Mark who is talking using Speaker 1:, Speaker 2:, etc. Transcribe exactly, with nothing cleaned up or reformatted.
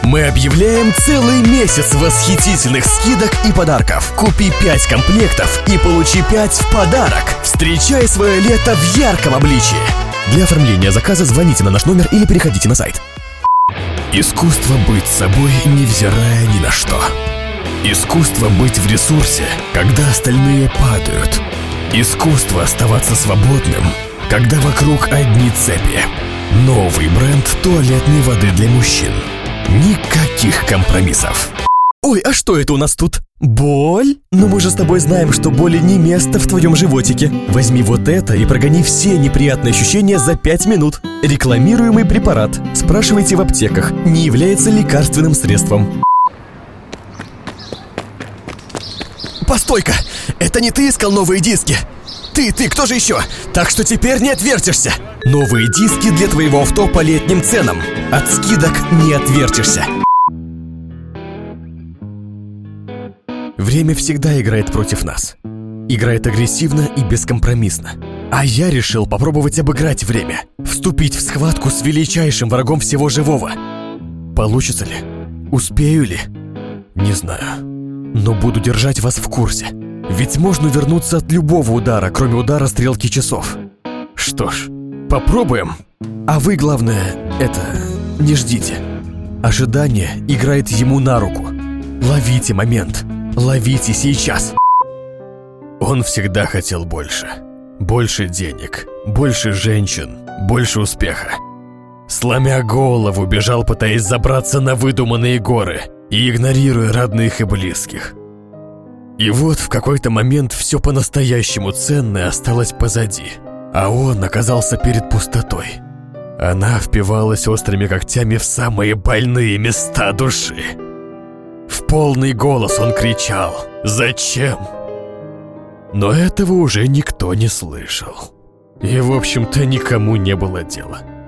Speaker 1: Мы объявляем целый месяц восхитительных скидок и подарков. Купи пять комплектов и получи пять в подарок. Встречай свое лето в ярком обличии. Для оформления заказа звоните на наш номер или переходите на сайт. Искусство быть собой, невзирая ни на что. Искусство быть в ресурсе, когда остальные падают. Искусство оставаться свободным, когда вокруг одни цепи. Новый бренд туалетной воды для мужчин. Никаких компромиссов. Ой, а что это у нас тут? Боль? Ну мы же с тобой знаем, что боли не место в твоем животике. Возьми вот это и прогони все неприятные ощущения за пять минут. Рекламируемый препарат. Спрашивайте в аптеках, не является лекарственным средством. Постой-ка! Это не ты искал новые диски? Ты, ты, кто же еще? Так что теперь не отвертишься. Новые диски для твоего авто по летним ценам. От скидок не отвертишься. Время всегда играет против нас. Играет агрессивно и бескомпромиссно. А я решил попробовать обыграть время. Вступить в схватку с величайшим врагом всего живого. Получится ли? Успею ли? Не знаю. Но буду держать вас в курсе. Ведь можно вернуться от любого удара, кроме удара стрелки часов. Что ж, попробуем. А вы, главное, это, не ждите. Ожидание играет ему на руку. Ловите момент. Ловите сейчас. Он всегда хотел больше. Больше денег, больше женщин, больше успеха. Сломя голову, бежал, пытаясь забраться на выдуманные горы и игнорируя родных и близких. И вот в какой-то момент все по-настоящему ценное осталось позади, а он оказался перед пустотой. Она впивалась острыми когтями в самые больные места души. В полный голос он кричал: «Зачем?». Но этого уже никто не слышал. И, в общем-то, никому не было дела.